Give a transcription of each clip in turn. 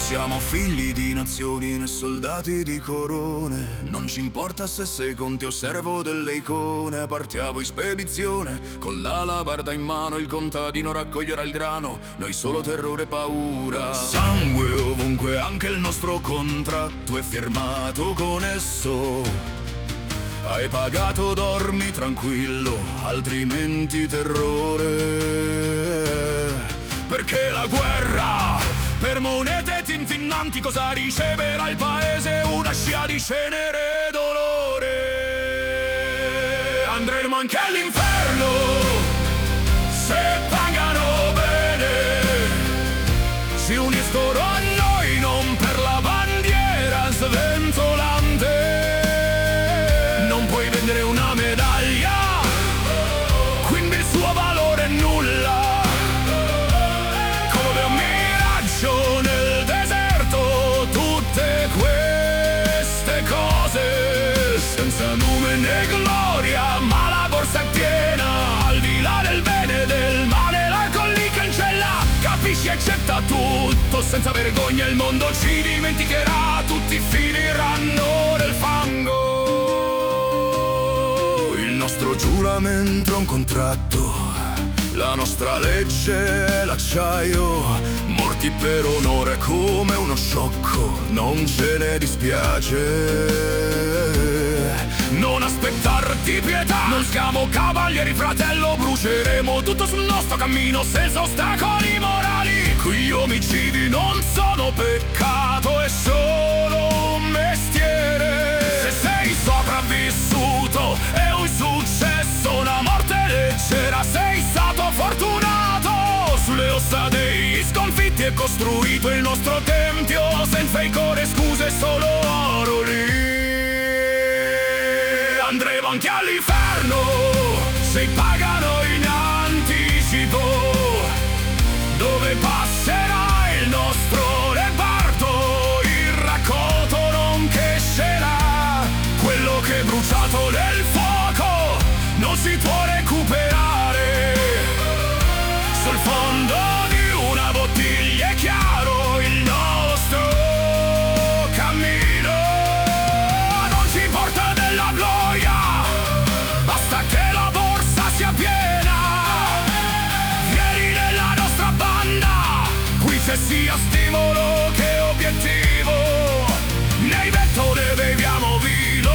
siamo figli di nazioni né soldati di corone. Non ci importa se sei conte o servo delle icone. Partiamo in spedizione con l'alabarda in mano. Il contadino raccoglierà il grano, noi solo terrore e paura. Sangue ovunque, anche il nostro contratto è firmato con esso. Hai pagato, dormi tranquillo, altrimenti terrore. Perché la guerra, per monete tintinnanti, cosa riceverà il paese? Una scia di cenere e dolore. Andremo anche all'inferno, se pagano bene. Si uniscono a noi non per la bandiera sventolante. Non puoi vendere una medaglia, quindi il suo valore è nulla. Come un miraggio nel deserto, tutte queste cose, senza nome né gloria, ma la borsa è piena. Al di là del bene e del male, l'alcol li cancella. Capisci, accetta tutto senza vergogna, il mondo ci dimenticherà. Tutti finiranno nel fango. Il nostro giuramento è un contratto, la nostra legge è l'acciaio. Morti per onore come uno sciocco, non ce ne dispiace. Non aspettarti pietà, non siamo cavalieri fratello. Bruceremo tutto sul nostro cammino senza ostacoli morali. Qui gli omicidi non sono peccato, è solo un mestiere. Se sei sopravvissuto è un successo, una morte leggera. Sei stato fortunato, sulle ossa dei sconfitti è costruito il nostro tempio. Senza incore scuse, solo oro lì. Andremo anche all'inferno, se pagano in anticipo, dove passerà il nostro reparto. Il raccolto non crescerà, quello che è bruciato nel fuoco non si può recuperare. Sul fondo di una bottiglia è chiaro il nostro cammino. Non ci importa della gloria, basta che la borsa sia piena. Vieni nella nostra banda, qui c'è sia stimolo che obiettivo. Nei vento ne beviamo vino,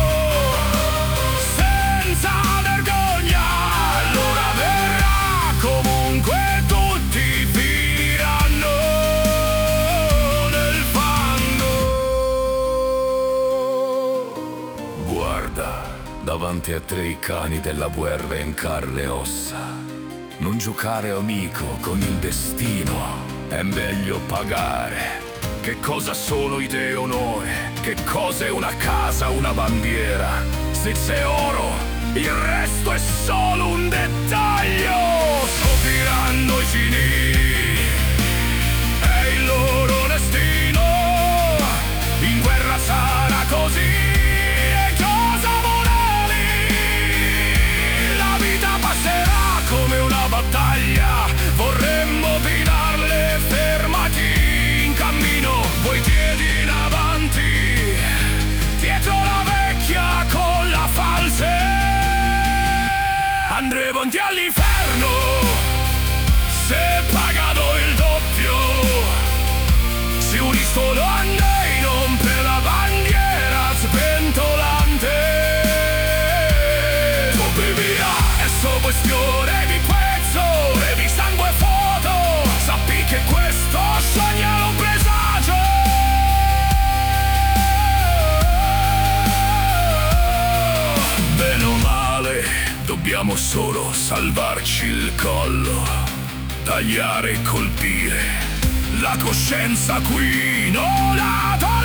senza vergogna. Allora verrà comunque, tutti finiranno nel fango. Guarda, davanti a te i cani della guerra in carne e ossa. Non giocare amico con il destino, è meglio pagare. Che cosa sono idee e onore? Che cosa è una casa, una bandiera? Se c'è oro, il resto è solo un dettaglio. Scopriranno i cini, è il loro destino. In guerra sarà così, e cosa morali. La vita passerà come una battaglia, vorremmo guidarle fermati in cammino. Voi piedi in avanti, dietro la vecchia con la falce. Andremo all'inferno, se pagano il doppio. Si uniscono a noi non per la bandiera sventolante. Tu via, è solo questione di prezzo e di sangue e fuoco. Sappi che questo sogno è un presagio. Bene o male, dobbiamo solo salvarci il collo, tagliare e colpire. La coscienza qui non la